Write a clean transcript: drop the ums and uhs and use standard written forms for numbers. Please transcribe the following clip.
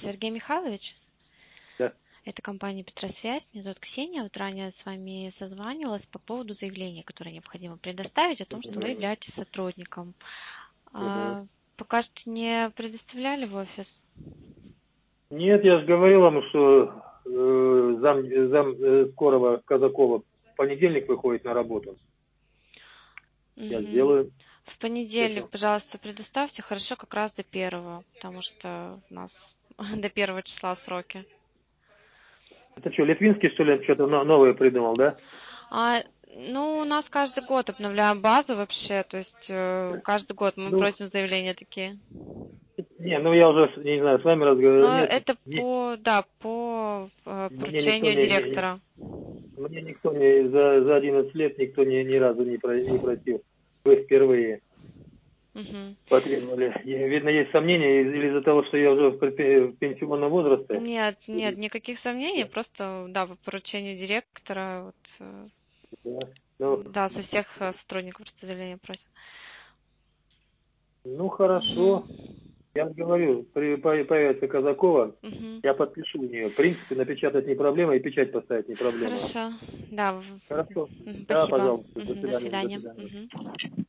Сергей Михайлович? Да. Это компания «Петросвязь». Меня зовут Ксения. Вот ранее с вами созванивалась по поводу заявления, которое необходимо предоставить о том, что вы являетесь сотрудником. Пока что не предоставляли в офис? Нет, я же говорил вам, что зам скорого Казакова в понедельник выходит на работу. Я сделаю. В понедельник, пожалуйста, предоставьте. Хорошо, как раз до 1-го, потому что у нас до 1 числа сроки. Это что, Литвинский, что ли, что-то новое придумал, да? Ну, у нас каждый год обновляем базу вообще, то есть каждый год мы просим заявления такие. Не, ну я уже, не знаю, с вами разговаривал. Но Нет, это по поручению директора. Мне никто за 11 лет никто ни разу не просил. Вы впервые потребовали. Видно, есть сомнения или из-за того, что я уже в пенсионном возрасте? Нет, никаких сомнений, просто, да, по поручению директора, да, со всех сотрудников просто заявление просят. Ну, хорошо. Я говорю, появится Казакова, я подпишу у нее. В принципе, напечатать не проблема, и печать поставить не проблема. Хорошо, да. Хорошо. Спасибо. Да, пожалуйста. До свидания.